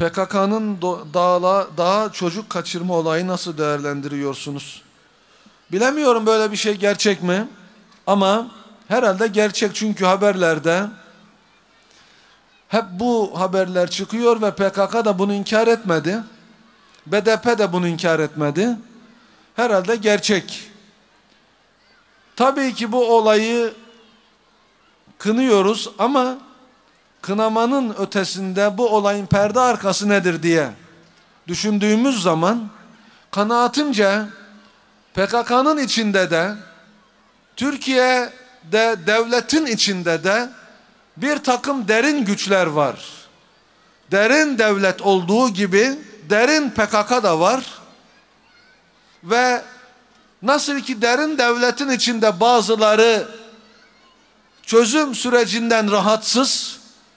PKK'nın daha çocuk kaçırma olayı nasıl değerlendiriyorsunuz? Bilemiyorum böyle bir şey gerçek mi? Ama herhalde gerçek, çünkü haberlerde hep bu haberler çıkıyor ve PKK da bunu inkar etmedi. BDP de bunu inkar etmedi. Herhalde gerçek. Tabii ki bu olayı kınıyoruz ama kınamanın ötesinde bu olayın perde arkası nedir diye düşündüğümüz zaman kanaatimce PKK'nın içinde de Türkiye'de devletin içinde de bir takım derin güçler var. Derin devlet olduğu gibi derin PKK da var. Ve nasıl ki derin devletin içinde bazıları çözüm sürecinden rahatsız,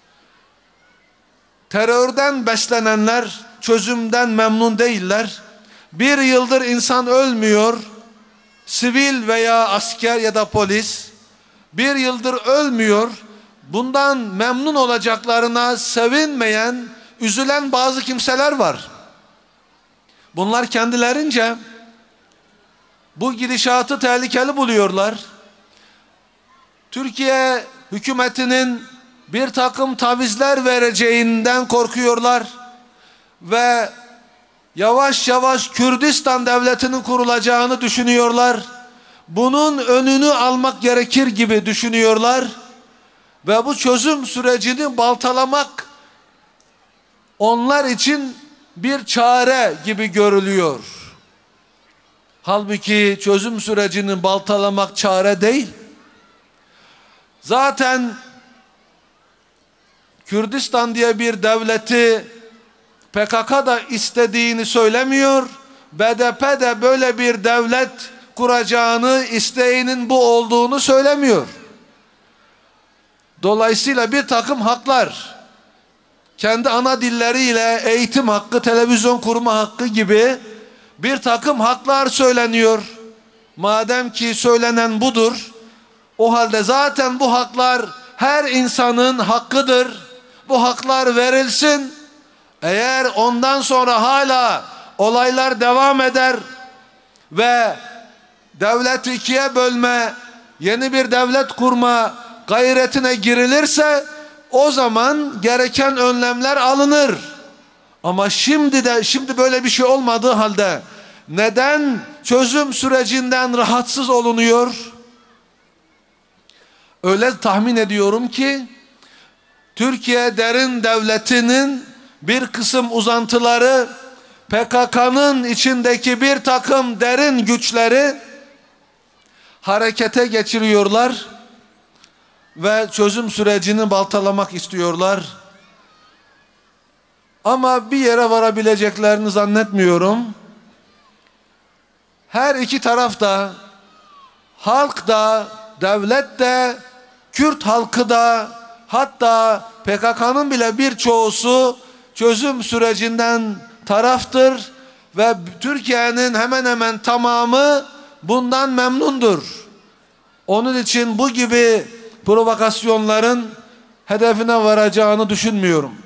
terörden beslenenler çözümden memnun değiller. Bir yıldır insan ölmüyor, sivil veya asker ya da polis bir yıldır ölmüyor. Bundan memnun olacaklarına sevinmeyen, üzülen bazı kimseler var. Bunlar kendilerince bu gidişatı tehlikeli buluyorlar. Türkiye hükümetinin bir takım tavizler vereceğinden korkuyorlar ve yavaş yavaş Kürdistan devletinin kurulacağını düşünüyorlar. Bunun önünü almak gerekir gibi düşünüyorlar ve bu çözüm sürecini baltalamak onlar için bir çare gibi görülüyor. Halbuki çözüm sürecini baltalamak çare değil. Zaten Kürdistan diye bir devleti PKK da istediğini söylemiyor. BDP de böyle bir devlet kuracağını, isteğinin bu olduğunu söylemiyor. Dolayısıyla bir takım haklar, kendi ana dilleriyle eğitim hakkı, televizyon kurma hakkı gibi bir takım haklar söyleniyor. Madem ki söylenen budur, o halde zaten bu haklar her insanın hakkıdır. Bu haklar verilsin. Eğer ondan sonra hala olaylar devam eder ve devleti ikiye bölme, yeni bir devlet kurma gayretine girilirse o zaman gereken önlemler alınır. Ama şimdi böyle bir şey olmadığı halde neden çözüm sürecinden rahatsız olunuyor? Öyle tahmin ediyorum ki Türkiye derin devletinin bir kısım uzantıları PKK'nın içindeki bir takım derin güçleri harekete geçiriyorlar ve çözüm sürecini baltalamak istiyorlar. Ama bir yere varabileceklerini zannetmiyorum. Her iki tarafta, halk da, devlet de, Kürt halkı da, hatta PKK'nın bile birçoğusu çözüm sürecinden taraftır ve Türkiye'nin hemen hemen tamamı bundan memnundur. Onun için bu gibi provokasyonların hedefine varacağını düşünmüyorum.